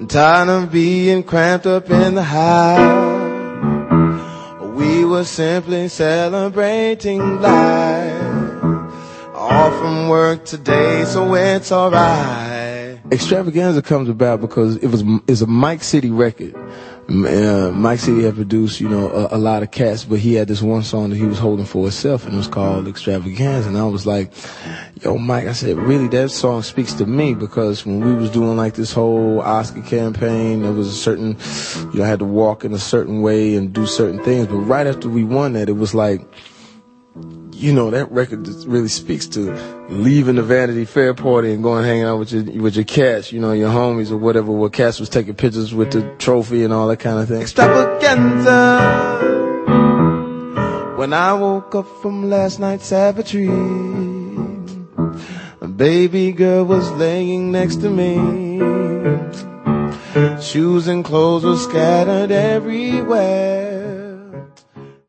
I'm tired of being cramped up in the house. We were simply celebrating life. Off from work today, so it's alright. Extravaganza comes about because it's a Mike City record. Mike City had produced, a lot of cats, but he had this one song that he was holding for himself, and it was called Extravaganza. And I was like, yo, Mike, I said, really, that song speaks to me, because when we was doing like this whole Oscar campaign, there was a certain, I had to walk in a certain way and do certain things. But right after we won that, it was like, that record just really speaks to leaving the Vanity Fair party and going hanging out with your cats, your homies or whatever, where cats was taking pictures with the trophy and all that kind of thing. Extravaganza. When I woke up from last night's savagery, a baby girl was laying next to me. Shoes and clothes were scattered everywhere.